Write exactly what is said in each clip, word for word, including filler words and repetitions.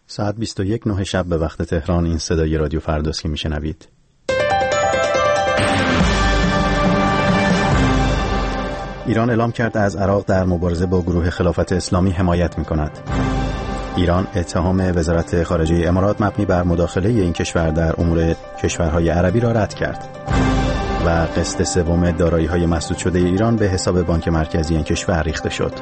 ساعت بیست و یک نه شب به وقت تهران. این صدای رادیو فرداست که میشنوید. ایران اعلام کرد از عراق در مبارزه با گروه خلافت اسلامی حمایت می‌کند. ایران اتهام وزارت خارجه امارات مبنی بر مداخله این کشور در امور کشورهای عربی را رد کرد. و قسط سوم دارایی‌های مسدود شده ایران به حساب بانک مرکزی این کشور ریخته شد.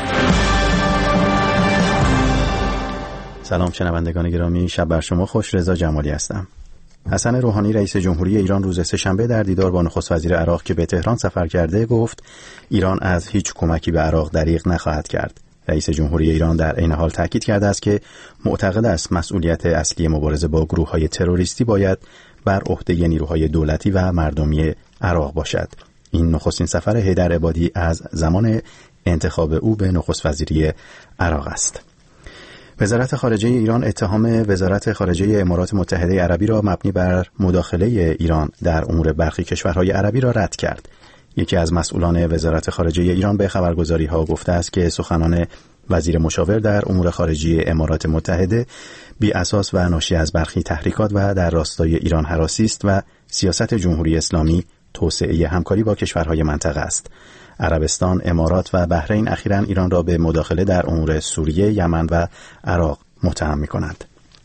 سلام شنوندگان گرامی، شب بر شما خوش. رضا جمالی هستم. حسن روحانی رئیس جمهوری ایران روز سه‌شنبه در دیدار با نخست وزیر عراق که به تهران سفر کرده گفت ایران از هیچ کمکی به عراق دریغ نخواهد کرد. رئیس جمهوری ایران در عین حال تاکید کرده است که معتقد است مسئولیت اصلی مبارزه با گروه‌های تروریستی باید بر عهده نیروهای دولتی و مردمی عراق باشد. این نخستین سفر حیدر عبادی از زمان انتخاب او به نخست وزیری عراق است. وزارت خارجه ایران اتهام وزارت خارجه امارات متحده عربی را مبنی بر مداخله ایران در امور برخی کشورهای عربی را رد کرد. یکی از مسئولان وزارت خارجه ایران به خبرگزاری‌ها گفته است که سخنان وزیر مشاور در امور خارجه امارات متحده بی اساس و ناشی از برخی تحریکات و در راستای ایران هراسی است و سیاست جمهوری اسلامی توسعه همکاری با کشورهای منطقه است. عربستان، امارات و بحرین اخیراً ایران را به مداخله در امور سوریه، یمن و عراق متهم می‌کنند.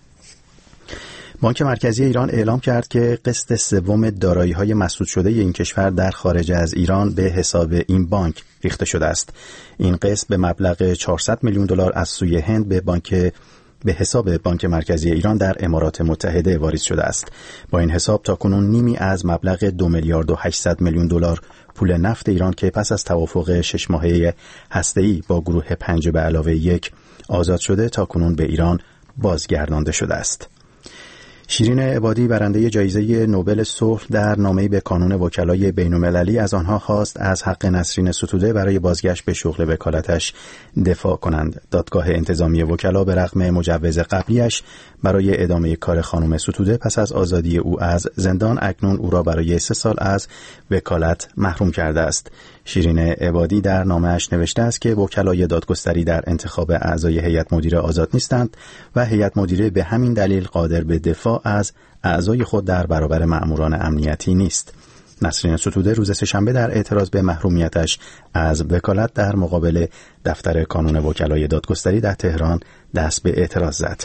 بانک مرکزی ایران اعلام کرد که قسط سوم دارایی‌های مسدود شده این کشور در خارج از ایران به حساب این بانک ریخته شده است. این قسط به مبلغ چهارصد میلیون دلار از سوی هند به بانک به حساب بانک مرکزی ایران در امارات متحده واریز شده است. با این حساب تاکنون نیمی از مبلغ دو میلیارد و هشتصد میلیون دلار پول نفت ایران که پس از توافق شش ماهه هسته‌ای با گروه پنج به علاوه یک آزاد شده تاکنون به ایران بازگردانده شده است. شیرین عبادی برنده جایزه نوبل صلح در نامه‌ای به کانون وکلای بین‌المللی از آنها خواست از حق نسرین ستوده برای بازگشت به شغل وکالتش دفاع کنند. دادگاه انتظامی وکلا به رغم مجوز قبلیش برای ادامه کار خانم ستوده پس از آزادی او از زندان اکنون او را برای سه سال از وکالت محروم کرده است. شیرین عبادی در نامه‌اش نوشته است که وکلای دادگستری در انتخاب اعضای هیئت مدیره آزاد نیستند و هیئت مدیره به همین دلیل قادر به دفاع از اعضای خود در برابر مأموران امنیتی نیست. نسرین ستوده روز سه‌شنبه در اعتراض به محرومیتش از وکالت در مقابل دفتر کانون وکلای دادگستری در تهران دست به اعتراض زد.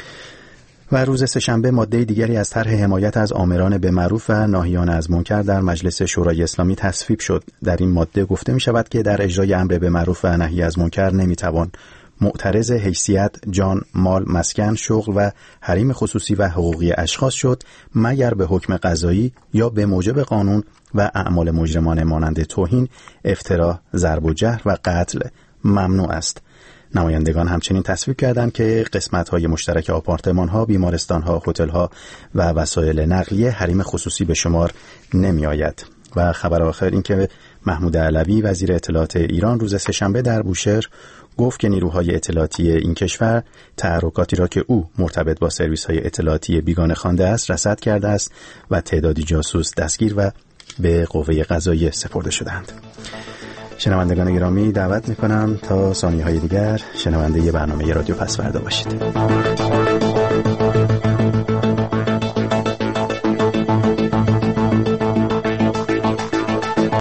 و روز سه‌شنبه ماده دیگری از طرح حمایت از آمران به معروف و ناهیان از منکر در مجلس شورای اسلامی تصویب شد. در این ماده گفته می شود که در اجرای امر به معروف و نهی از منکر نمی توان معترض حیثیت، جان، مال، مسکن، شغل و حریم خصوصی و حقوقی اشخاص شد مگر به حکم قضایی یا به موجب قانون و اعمال مجرمانه مانند توهین، افترا، ضرب و جرح و قتل ممنوع است. نمایندگان همچنین تصویب کردند که قسمت‌های مشترک آپارتمان‌ها، بیمارستان‌ها، هتل‌ها و وسایل نقلیه حریم خصوصی به شمار نمی‌آید. و خبر آخر این که محمود علوی وزیر اطلاعات ایران روز سه‌شنبه در بوشهر گفت که نیروهای اطلاعاتی این کشور تحرکاتی را که او مرتبط با سرویس‌های اطلاعاتی بیگانه خوانده است رصد کرده است و تعدادی جاسوس دستگیر و به قوه قضاییه سپرده شدند. شنوندگان گرامی دعوت می‌کنم تا ثانیه‌های دیگر شنونده برنامه رادیو پسوردا باشید.